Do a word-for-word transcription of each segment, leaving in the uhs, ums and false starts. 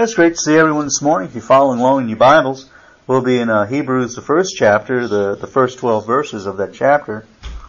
It's great to see everyone this morning. If you're following along in your Bibles, we'll be in uh, Hebrews, the first chapter, the, the first twelve verses of that chapter.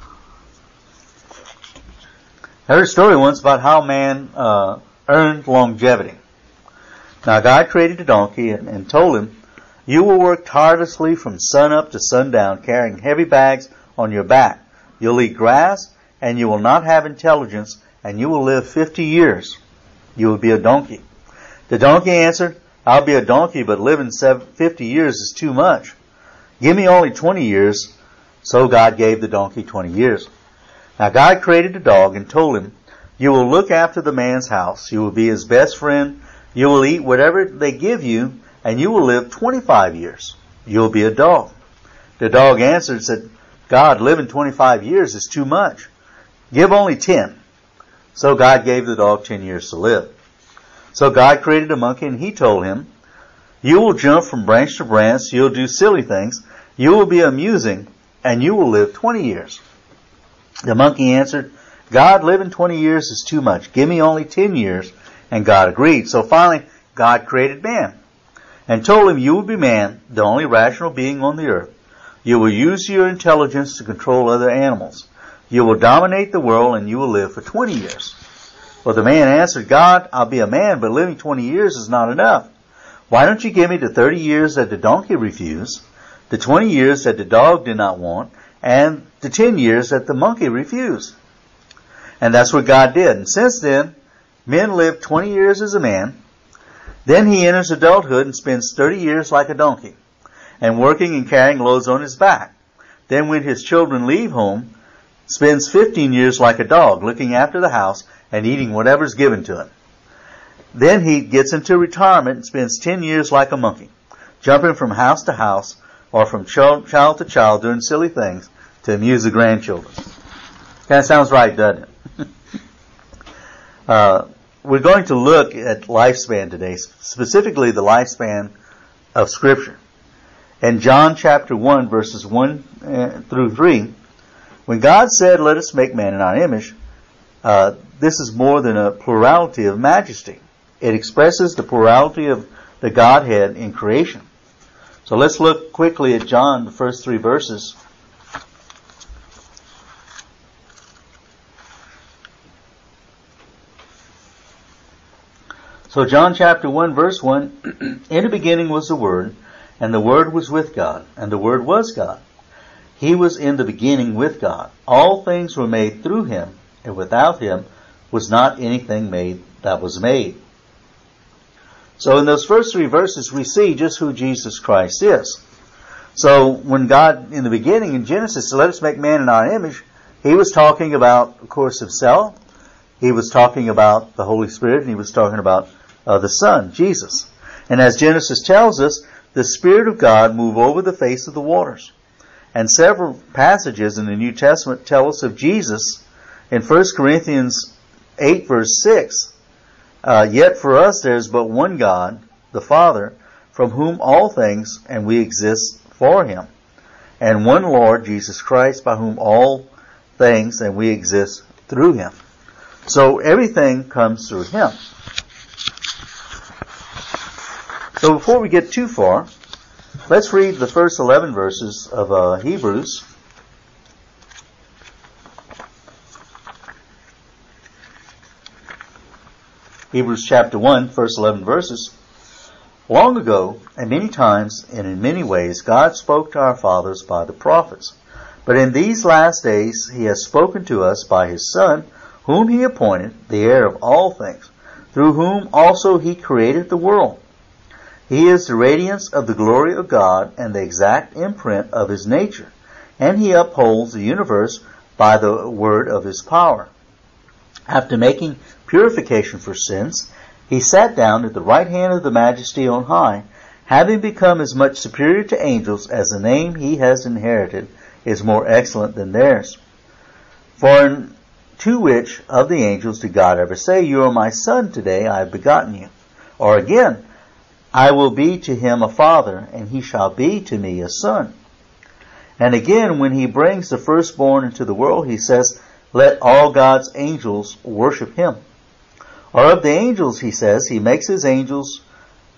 I heard a story once about how man uh, earned longevity. Now, God created a donkey and, and told him, "You will work tirelessly from sun up to sundown, carrying heavy bags on your back. You'll eat grass, and you will not have intelligence, and you will live fifty years. You will be a donkey." The donkey answered, "I'll be a donkey, but living fifty years is too much. Give me only twenty years." So God gave the donkey twenty years. Now God created a dog and told him, "You will look after the man's house. You will be his best friend. You will eat whatever they give you, and you will live twenty-five years. You will be a dog." The dog answered and said, "God, living twenty-five years is too much. Give only ten." So God gave the dog ten years to live. So God created a monkey, and he told him, "You will jump from branch to branch. You'll do silly things. You will be amusing, and you will live twenty years. The monkey answered, "God, living twenty years is too much. Give me only ten years. And God agreed. So finally, God created man and told him, "You will be man, the only rational being on the earth. You will use your intelligence to control other animals. You will dominate the world, and you will live for twenty years. Well, the man answered, "God, I'll be a man, but living twenty years is not enough. Why don't you give me the thirty years that the donkey refused, the twenty years that the dog did not want, and the ten years that the monkey refused?" And that's what God did. And since then, men live twenty years as a man. Then he enters adulthood and spends thirty years like a donkey, and working and carrying loads on his back. Then when his children leave home, spends fifteen years like a dog, looking after the house and eating whatever's given to him. Then he gets into retirement and spends ten years like a monkey, jumping from house to house or from child, child to child, doing silly things to amuse the grandchildren. Kind of sounds right, doesn't it? uh, we're going to look at lifespan today, specifically the lifespan of Scripture. In John chapter one, verses one through three, when God said, "Let us make man in our image," uh, this is more than a plurality of majesty. It expresses the plurality of the Godhead in creation. So let's look quickly at John, the first three verses. So John chapter one, verse one, "In the beginning was the Word, and the Word was with God, and the Word was God. He was in the beginning with God. All things were made through him, and without him was not anything made that was made." So in those first three verses, we see just who Jesus Christ is. So when God, in the beginning, in Genesis, said, "Let us make man in our image," he was talking about, of course, himself. He was talking about the Holy Spirit, and he was talking about uh, the Son, Jesus. And as Genesis tells us, the Spirit of God moved over the face of the waters. And several passages in the New Testament tell us of Jesus. In First Corinthians eight, verse six, uh, "Yet for us there is but one God, the Father, from whom all things, and we exist for him. And one Lord, Jesus Christ, by whom all things, and we exist through him." So everything comes through him. So before we get too far, let's read the first eleven verses of uh, Hebrews. Hebrews chapter one, first eleven verses. "Long ago, and many times, and in many ways, God spoke to our fathers by the prophets. But in these last days he has spoken to us by his Son, whom he appointed, the heir of all things, through whom also he created the world. He is the radiance of the glory of God and the exact imprint of his nature, and he upholds the universe by the word of his power. After making purification for sins, he sat down at the right hand of the Majesty on high, having become as much superior to angels as the name he has inherited is more excellent than theirs. For in to which of the angels did God ever say, 'You are my son, today I have begotten you'? Or again, 'I will be to him a father, and he shall be to me a son'? And again, when he brings the firstborn into the world, he says, 'Let all God's angels worship him.' Or of the angels, he says, he makes his angels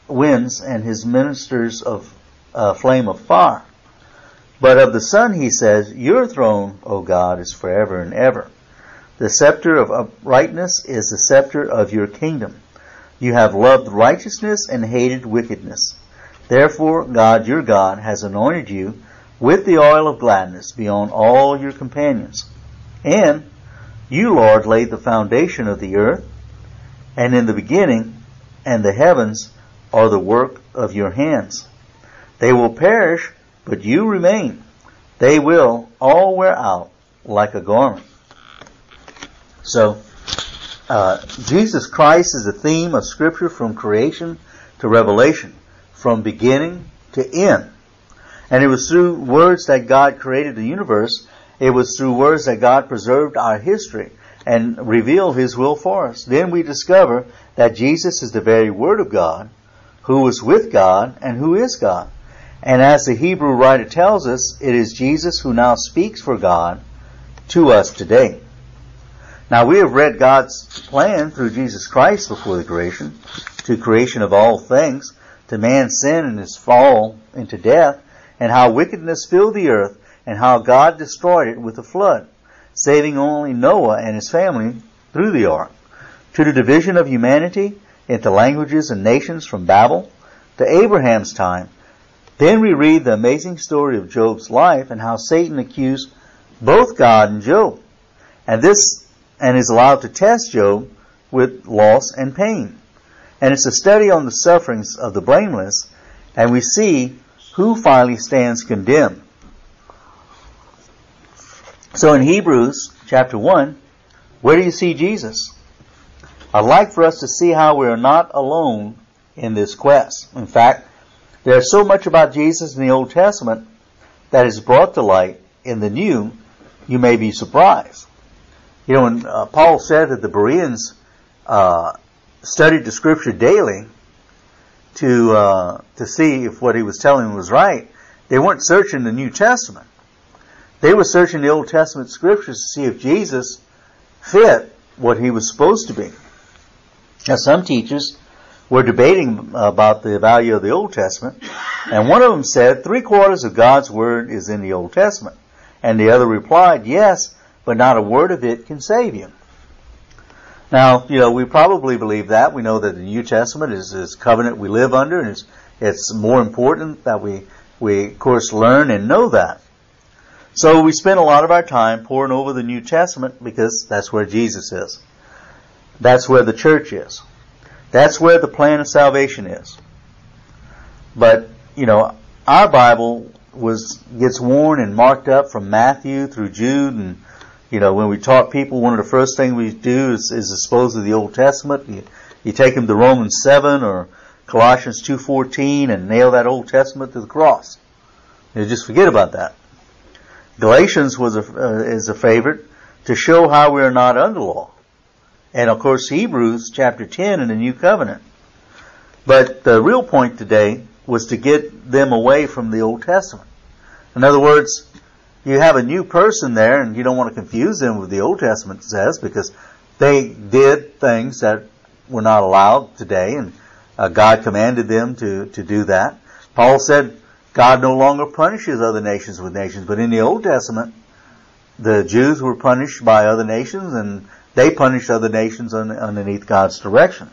winds and his ministers of uh, flame of fire. But of the Son he says, your throne, O God, is forever and ever. The scepter of uprightness is the scepter of your kingdom. You have loved righteousness and hated wickedness. Therefore, God, your God, has anointed you with the oil of gladness beyond all your companions. And you, Lord, laid the foundation of the earth, and in the beginning, and the heavens are the work of your hands. They will perish, but you remain. They will all wear out like a garment. So, uh, Jesus Christ is the theme of Scripture from creation to Revelation, from beginning to end. And it was through words that God created the universe. It was through words that God preserved our history and revealed His will for us. Then we discover that Jesus is the very Word of God, who was with God and who is God. And as the Hebrew writer tells us, it is Jesus who now speaks for God to us today. Now we have read God's plan through Jesus Christ before the creation, to creation of all things, to man's sin and his fall into death, and how wickedness filled the earth, and how God destroyed it with a flood, saving only Noah and his family through the ark, to the division of humanity into languages and nations from Babel to Abraham's time. Then we read the amazing story of Job's life and how Satan accused both God and Job, and this and is allowed to test Job with loss and pain. And it's a study on the sufferings of the blameless, and we see who finally stands condemned. So in Hebrews chapter one, where do you see Jesus? I'd like for us to see how we are not alone in this quest. In fact, there's so much about Jesus in the Old Testament that is brought to light in the New, you may be surprised. You know, when uh, Paul said that the Bereans uh, studied the Scripture daily to uh, to see if what he was telling them was right, they weren't searching the New Testament. They were searching the Old Testament Scriptures to see if Jesus fit what he was supposed to be. Now, some teachers were debating about the value of the Old Testament, and one of them said three quarters of God's Word is in the Old Testament. And the other replied, yes, but not a word of it can save you. Now, you know, we probably believe that. We know that the New Testament is this covenant we live under, and it's, it's more important that we, we, of course, learn and know that. So we spend a lot of our time poring over the New Testament because that's where Jesus is. That's where the church is. That's where the plan of salvation is. But, you know, our Bible was gets worn and marked up from Matthew through Jude, and you know, when we taught people, one of the first things we do is, is dispose of the Old Testament. You, you take them to Romans seven or Colossians two fourteen and nail that Old Testament to the cross. You just forget about that. Galatians was a, uh, is a favorite to show how we are not under law. And of course, Hebrews chapter ten in the New Covenant. But the real point today was to get them away from the Old Testament. In other words, you have a new person there, and you don't want to confuse them with the Old Testament says, because they did things that were not allowed today, and uh, God commanded them to, to do that. Paul said God no longer punishes other nations with nations, but in the Old Testament, the Jews were punished by other nations, and they punished other nations un, underneath God's direction.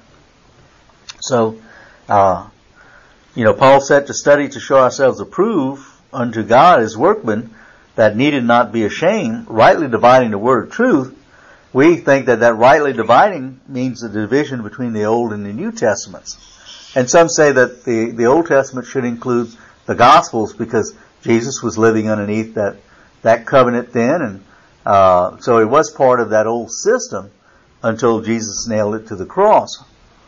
So, uh, you know, Paul said to study to show ourselves approved unto God as workmen that needed not be ashamed, rightly dividing the word of truth. We think that that rightly dividing means the division between the Old and the New Testaments. And some say that the, the Old Testament should include the Gospels because Jesus was living underneath that, that covenant then, and uh, so it was part of that old system until Jesus nailed it to the cross.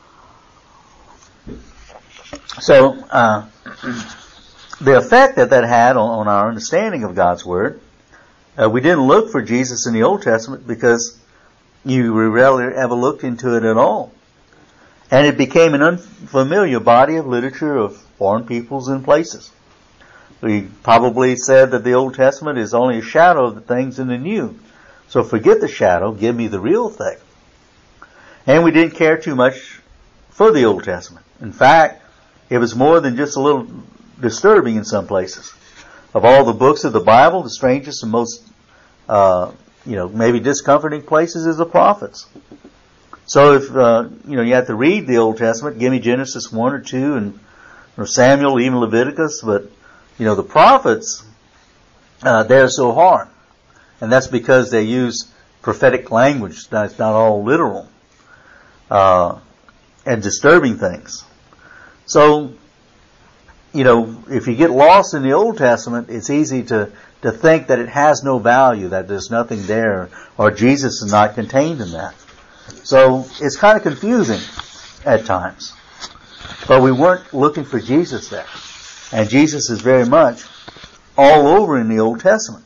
So, uh, the effect that that had on, on our understanding of God's Word, uh, we didn't look for Jesus in the Old Testament because you rarely ever looked into it at all. And it became an unfamiliar body of literature of foreign peoples and places. We probably said that the Old Testament is only a shadow of the things in the New. So forget the shadow, give me the real thing. And we didn't care too much for the Old Testament. In fact, it was more than just a little disturbing in some places. Of all the books of the Bible, the strangest and most, uh, you know, maybe discomforting places is the prophets. So if, uh, you know, you have to read the Old Testament, give me Genesis one or two and, or Samuel, even Leviticus, but, you know, the prophets, uh, they're so hard. And that's because they use prophetic language that's not all literal, uh, and disturbing things. So, you know, if you get lost in the Old Testament, it's easy to, to think that it has no value, that there's nothing there, or Jesus is not contained in that. So it's kind of confusing at times. But we weren't looking for Jesus there. And Jesus is very much all over in the Old Testament.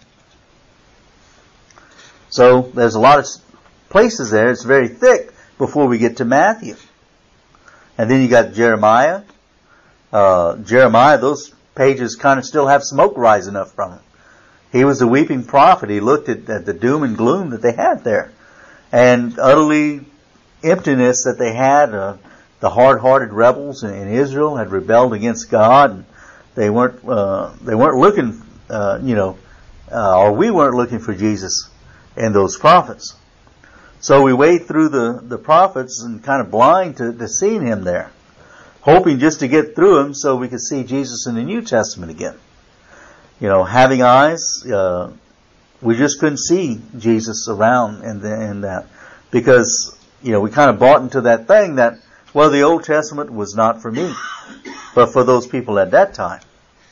So there's a lot of places there. It's very thick before we get to Matthew. And then you got Jeremiah. Uh, Jeremiah, those pages kind of still have smoke rising up from him. He was the weeping prophet. He looked at, at the doom and gloom that they had there. And utterly emptiness that they had. Uh, the hard-hearted rebels in, in Israel had rebelled against God. And they weren't, uh, they weren't looking, uh, you know, uh, or we weren't looking for Jesus in those prophets. So we wade through the, the prophets and kind of blind to, to seeing him there, hoping just to get through him so we could see Jesus in the New Testament again. You know, having eyes, uh, we just couldn't see Jesus around in, the, in that because, you know, we kind of bought into that thing that, well, the Old Testament was not for me, but for those people at that time.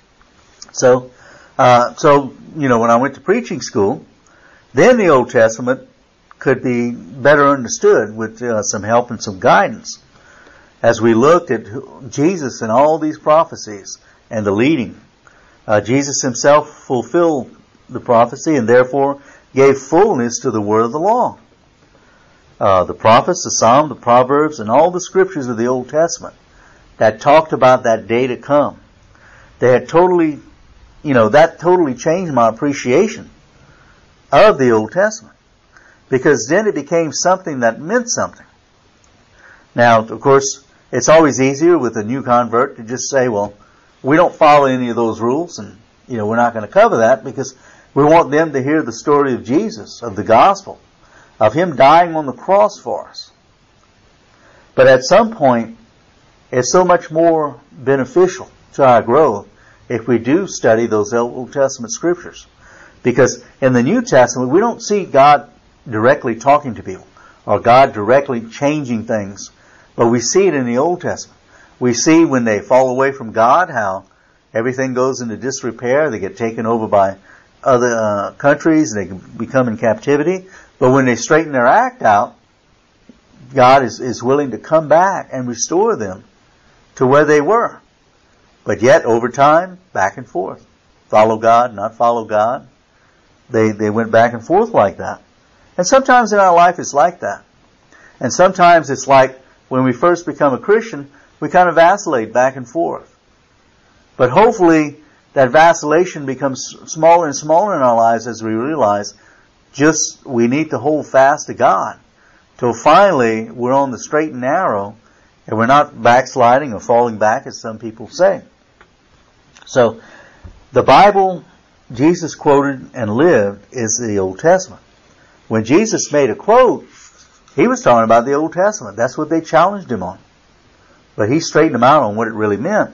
So, uh, so, you know, when I went to preaching school, then the Old Testament could be better understood with uh, some help and some guidance as we looked at Jesus and all these prophecies and the leading. Uh, Jesus himself fulfilled the prophecy and therefore gave fullness to the word of the law. Uh, the prophets, the Psalm, the Proverbs, and all the scriptures of the Old Testament that talked about that day to come. They had totally, you know, that totally changed my appreciation of the Old Testament. Because then it became something that meant something. Now, of course, it's always easier with a new convert to just say, well, we don't follow any of those rules and, you know, we're not going to cover that because we want them to hear the story of Jesus, of the gospel, of him dying on the cross for us. But at some point, it's so much more beneficial to our growth if we do study those Old Testament scriptures. Because in the New Testament, we don't see God directly talking to people or God directly changing things, but we see it in the Old Testament. We see when they fall away from God how everything goes into disrepair. They get taken over by other uh, countries and they can become in captivity. But when they straighten their act out, God is, is willing to come back and restore them to where they were. But yet, over time, back and forth. Follow God, not follow God. They, they went back and forth like that. And sometimes in our life it's like that. And sometimes it's like when we first become a Christian, we kind of vacillate back and forth. But hopefully that vacillation becomes smaller and smaller in our lives as we realize just we need to hold fast to God till finally we're on the straight and narrow and we're not backsliding or falling back as some people say. So the Bible Jesus quoted and lived is the Old Testament. When Jesus made a quote, he was talking about the Old Testament. That's what they challenged him on. But he straightened them out on what it really meant.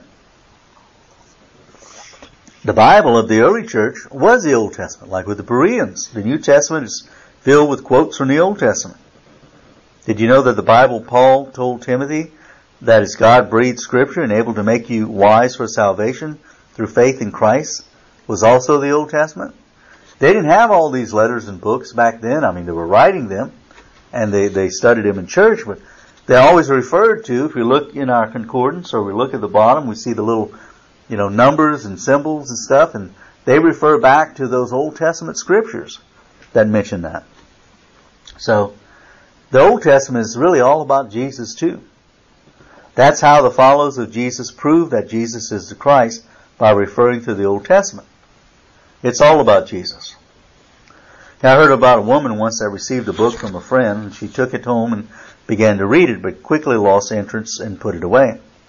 The Bible of the early church was the Old Testament, like with the Bereans. The New Testament is filled with quotes from the Old Testament. Did you know that the Bible, Paul told Timothy that it's God-breathed scripture and able to make you wise for salvation through faith in Christ was also the Old Testament? They didn't have all these letters and books back then. I mean, they were writing them, and they, they studied them in church, but they're always referred to. If we look in our concordance or we look at the bottom, we see the little, you know, numbers and symbols and stuff, and they refer back to those Old Testament scriptures that mention that. So, the Old Testament is really all about Jesus too. That's how the followers of Jesus prove that Jesus is the Christ, by referring to the Old Testament. It's all about Jesus. Now, I heard about a woman once that received a book from a friend, and she took it home and began to read it, but quickly lost interest and put it away.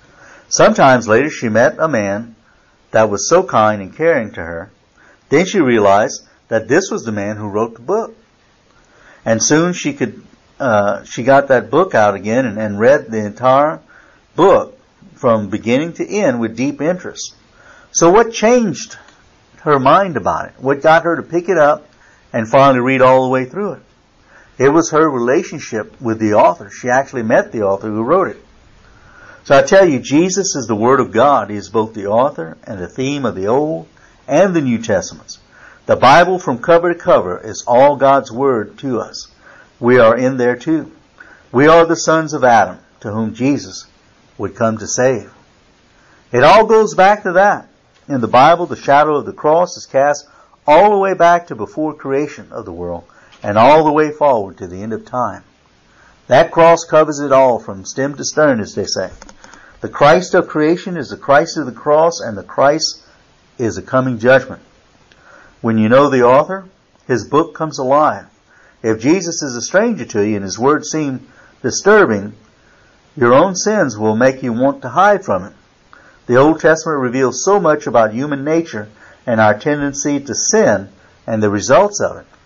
Sometimes later she met a man that was so kind and caring to her. Then she realized that this was the man who wrote the book. And soon she could, uh, she got that book out again and, and read the entire book from beginning to end with deep interest. So what changed her mind about it? What got her to pick it up and finally read all the way through it? It was her relationship with the author. She actually met the author who wrote it. So I tell you, Jesus is the Word of God. He is both the author and the theme of the Old and the New Testaments. The Bible from cover to cover is all God's Word to us. We are in there too. We are the sons of Adam, to whom Jesus would come to save. It all goes back to that. In the Bible, the shadow of the cross is cast all the way back to before creation of the world and all the way forward to the end of time. That cross covers it all from stem to stern, as they say. The Christ of creation is the Christ of the cross, and the Christ is the coming judgment. When you know the author, his book comes alive. If Jesus is a stranger to you and his words seem disturbing, your own sins will make you want to hide from him. The Old Testament reveals so much about human nature and our tendency to sin and the results of it.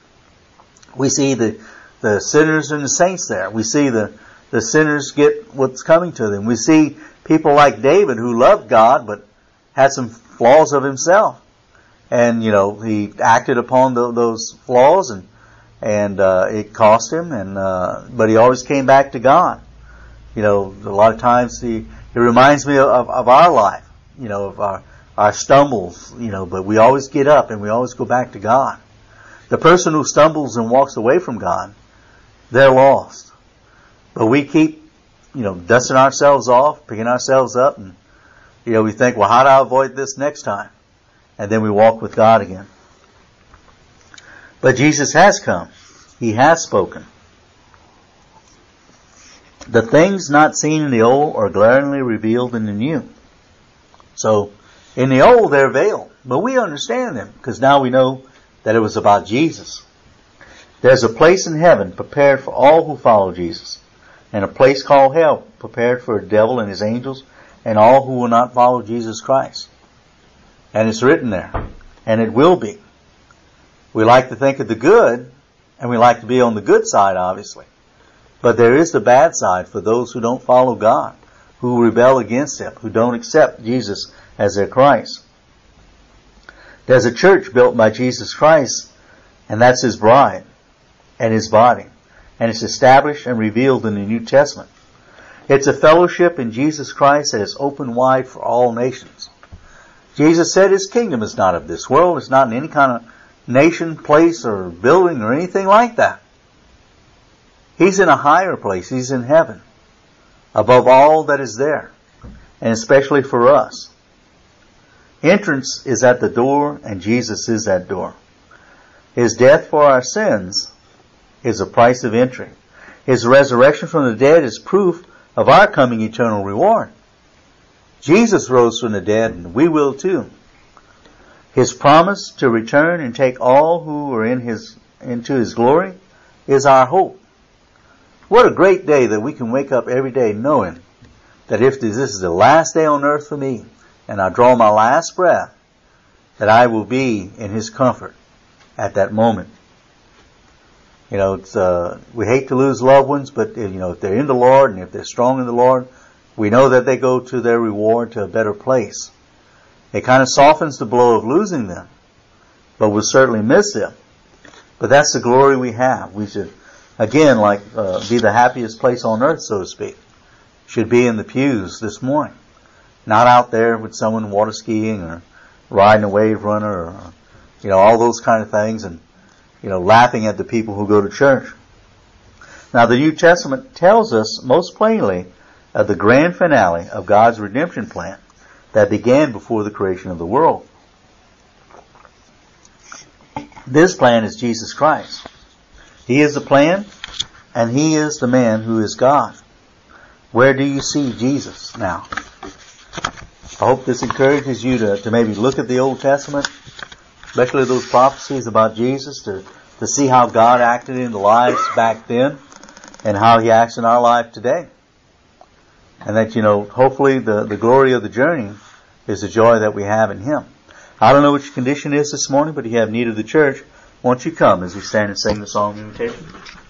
We see the, the sinners and the saints there. We see the, the sinners get what's coming to them. We see people like David who loved God but had some flaws of himself. And, you know, he acted upon the, those flaws and, and, uh, it cost him and, uh, but he always came back to God. You know, a lot of times he, it reminds me of, of our life, you know, of our, our stumbles, you know, but we always get up and we always go back to God. The person who stumbles and walks away from God, they're lost. But we keep, you know, dusting ourselves off, picking ourselves up, and, you know, we think, well, how do I avoid this next time? And then we walk with God again. But Jesus has come. He has spoken. The things not seen in the old are glaringly revealed in the new. So, in the old, they're veiled. But we understand them, because now we know that it was about Jesus. There's a place in heaven prepared for all who follow Jesus, and a place called hell prepared for the devil and his angels and all who will not follow Jesus Christ. And it's written there, and it will be. We like to think of the good, and we like to be on the good side, obviously. But there is the bad side for those who don't follow God, who rebel against him, who don't accept Jesus as their Christ. There's a church built by Jesus Christ, and that's his bride and his body. And it's established and revealed in the New Testament. It's a fellowship in Jesus Christ that is open wide for all nations. Jesus said his kingdom is not of this world. It's not in any kind of nation, place, or building or anything like that. He's in a higher place. He's in heaven, above all that is there, and especially for us. Entrance is at the door, and Jesus is that door. His death for our sins is a price of entry. His resurrection from the dead is proof of our coming eternal reward. Jesus rose from the dead, and we will too. His promise to return and take all who are in his into his glory is our hope. What a great day that we can wake up every day knowing that if this is the last day on earth for me, and I draw my last breath, that I will be in his comfort at that moment. You know, it's, uh, we hate to lose loved ones, but, you know, if they're in the Lord and if they're strong in the Lord, we know that they go to their reward to a better place. It kind of softens the blow of losing them, but we'll certainly miss them. But that's the glory we have. We should, again, like, uh, be the happiest place on earth, so to speak. Should be in the pews this morning. Not out there with someone water skiing or riding a wave runner or, you know, all those kind of things and, you know, laughing at the people who go to church. Now, the New Testament tells us most plainly of the grand finale of God's redemption plan that began before the creation of the world. This plan is Jesus Christ. He is the plan, and he is the man who is God. Where do you see Jesus now? I hope this encourages you to, to maybe look at the Old Testament, especially those prophecies about Jesus, to, to see how God acted in the lives back then and how he acts in our life today. And that, you know, hopefully the, the glory of the journey is the joy that we have in Him. I don't know what your condition is this morning, but if you have need of the church, won't you come as we stand and sing the song of invitation?